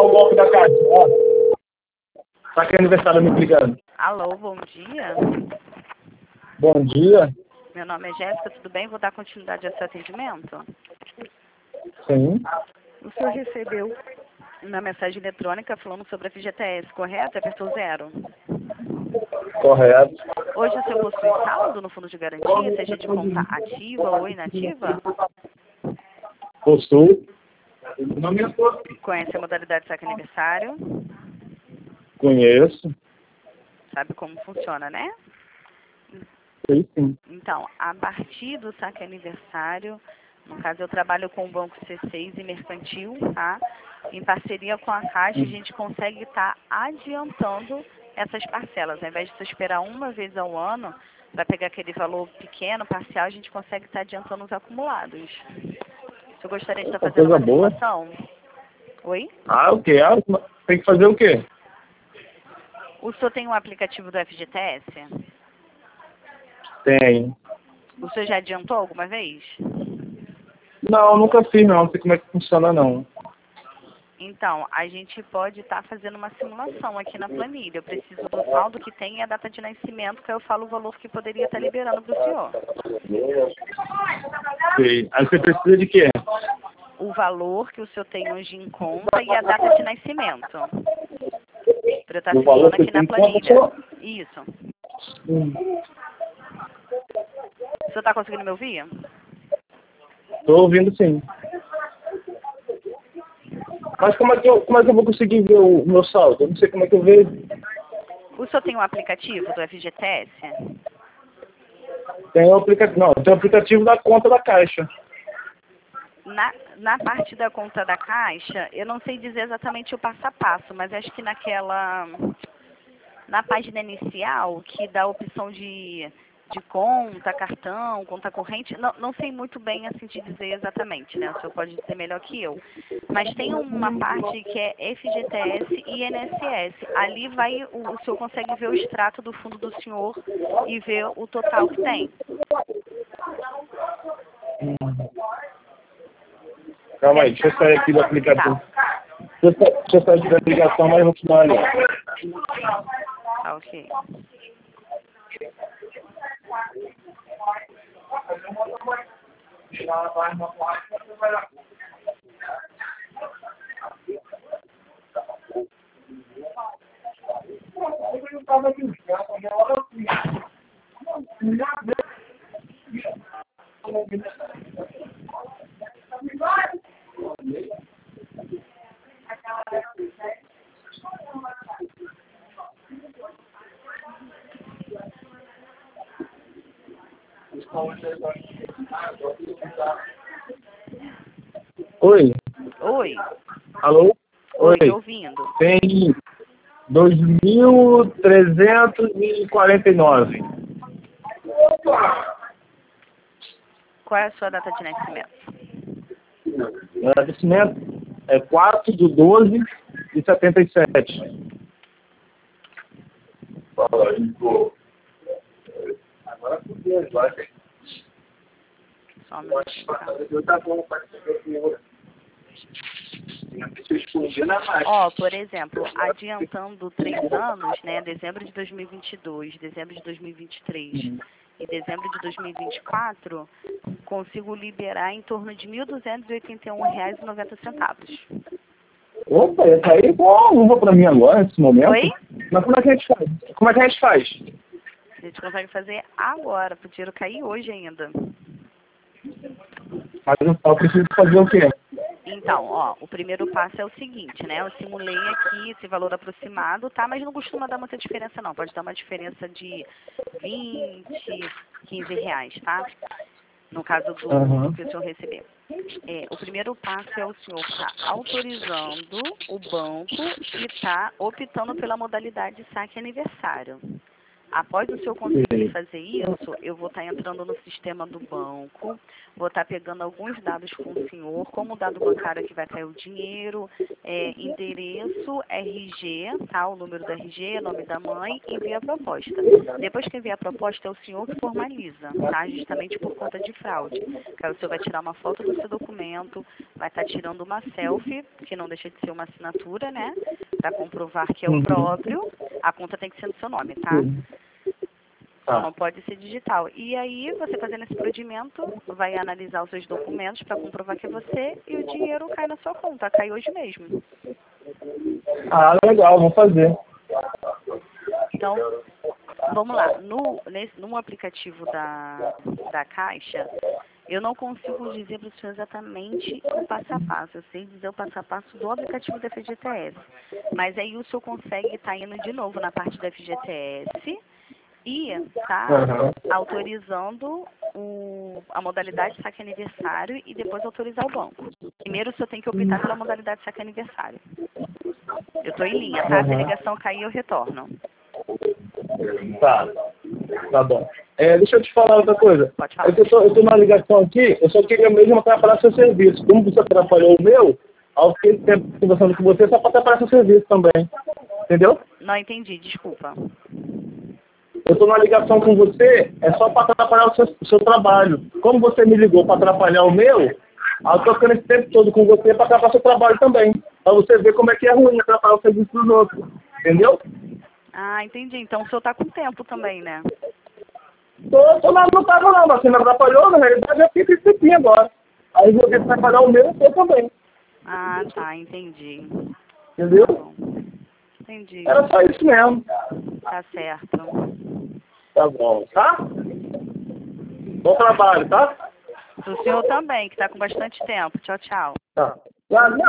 o golpe da Caixa. Ó, saque aniversário me ligando. Alô, bom dia. Bom dia. Meu nome é Jéssica, tudo bem? Vou dar continuidade ao seu atendimento. Sim, O senhor recebeu uma mensagem eletrônica falando sobre a FGTS, correto? Apertou 0. correto. Hoje o senhor possui saldo no fundo de garantia, seja de conta ativa ou inativa? Possuo. Conhece a modalidade de saque aniversário? Conheço. Sabe como funciona, né? Sei sim. Então, a partir do saque aniversário, no caso eu trabalho com o Banco C6 e Mercantil, tá? Em parceria com a Caixa, a gente consegue estar adiantando essas parcelas. Ao invés de você esperar uma vez ao ano, para pegar aquele valor pequeno, parcial, a gente consegue estar adiantando os acumulados. Você gostaria de estar fazendo Coisa uma boa. simulação? Oi? Ah, o quê? Ah, tem que fazer o quê? O senhor tem um aplicativo do FGTS? Tem. O senhor já adiantou alguma vez? Não, nunca fiz não. Não sei como é que funciona não. Então, a gente pode estar fazendo uma simulação aqui na planilha. Eu preciso do saldo que tem e a data de nascimento, que eu falo o valor que poderia estar liberando para o senhor. Sei. Aí você precisa de quê? O valor que o senhor tem hoje em conta e a data de nascimento. Para eu estar O valor simulando que aqui você tem na em conta planilha. só. Isso. O senhor está conseguindo me ouvir? Tô ouvindo sim. Mas como é que eu vou conseguir ver o meu saldo? Eu não sei como é que eu vejo. O senhor tem um aplicativo do FGTS? Tem o aplicativo. Não, tem o aplicativo da conta da Caixa. Na parte da conta da Caixa, eu não sei dizer exatamente o passo a passo, mas acho que na página inicial, que dá a opção de conta, cartão, conta corrente, não sei muito bem assim te dizer exatamente, né? O senhor pode dizer melhor que eu. Mas tem uma parte que é FGTS e INSS. Ali o senhor consegue ver o extrato do fundo do senhor e ver o total que tem. Calma aí, deixa eu sair aqui do aplicativo. Deixa eu sair aqui da aplicação, mas vou te dar uma olhada. Tá, ok. Oi? Oi, Alô? oi, Oi. ouvindo. Tem 2.349. Qual é a sua data de nascimento? O agradecimento é 4/12/77. Fala aí, pô. Agora podia, vai. Só um minutinho, tá? Tá bom, pode ser. Ó, por exemplo, adiantando 3 anos, né, dezembro de 2022, dezembro de 2023 e dezembro de 2024, consigo liberar em torno de R$ 1.281,90. Opa, essa aí é boa uva pra mim agora, nesse momento. Oi? Mas como é que a gente faz? Como é que a gente faz? A gente consegue fazer agora, pro dinheiro cair hoje ainda. Mas eu preciso fazer o quê? Então, ó, o primeiro passo é o seguinte, né? Eu simulei aqui esse valor aproximado, tá? Mas não costuma dar muita diferença, não. Pode dar uma diferença de 20, 15 reais, tá? No caso do que o senhor receber. O primeiro passo é o senhor estar autorizando o banco e estar optando pela modalidade saque aniversário. Após o senhor conseguir fazer isso, eu vou estar entrando no sistema do banco, vou estar pegando alguns dados com o senhor, como o dado bancário que vai cair o dinheiro, endereço, RG, tá? O número do RG, nome da mãe, envia a proposta. Depois que envia a proposta, é o senhor que formaliza, tá? Justamente por conta de fraude. Que aí o senhor vai tirar uma foto do seu documento, vai estar tirando uma selfie, que não deixa de ser uma assinatura, né? Para comprovar que é o próprio. A conta tem que ser no seu nome, tá? Só não pode ser digital. E aí, você fazendo esse procedimento, vai analisar os seus documentos para comprovar que é você e o dinheiro cai na sua conta. Cai hoje mesmo. Ah, legal, vou fazer. Então, vamos lá. No aplicativo da Caixa, eu não consigo dizer para o senhor exatamente o passo a passo. Eu sei dizer o passo a passo do aplicativo da FGTS. Mas aí o senhor consegue estar indo de novo na parte da FGTS e tá autorizando a modalidade saque aniversário e depois autorizar o banco. Primeiro o senhor tem que optar pela modalidade saque aniversário. Eu estou em linha, tá? Se a ligação cair, eu retorno. Tá bom. Deixa eu te falar outra coisa. Pode falar. Eu tô na ligação aqui, eu só queria mesmo atrapalhar seu serviço. Como você atrapalhou o meu, ao fiquei tempo conversando com você, só para atrapalhar seu serviço também. Entendeu? Não entendi, desculpa. Eu tô na ligação com você, é só para atrapalhar o seu trabalho. Como você me ligou para atrapalhar o meu, eu tô ficando esse tempo todo com você para atrapalhar o seu trabalho também. Para você ver como é que é ruim atrapalhar o serviço dos outros. Entendeu? Ah, entendi. Então o senhor tá com tempo também, né? Não tava não, mas você me atrapalhou, na realidade eu fico esse tempinho agora. Aí você atrapalhar o meu, eu também. Ah, tá, entendi. Entendeu? Tá bom. Entendi. Era só isso mesmo. Tá certo. Tá bom, tá? Bom trabalho, tá? O senhor também, que tá com bastante tempo. Tchau, tchau. Tá. Não,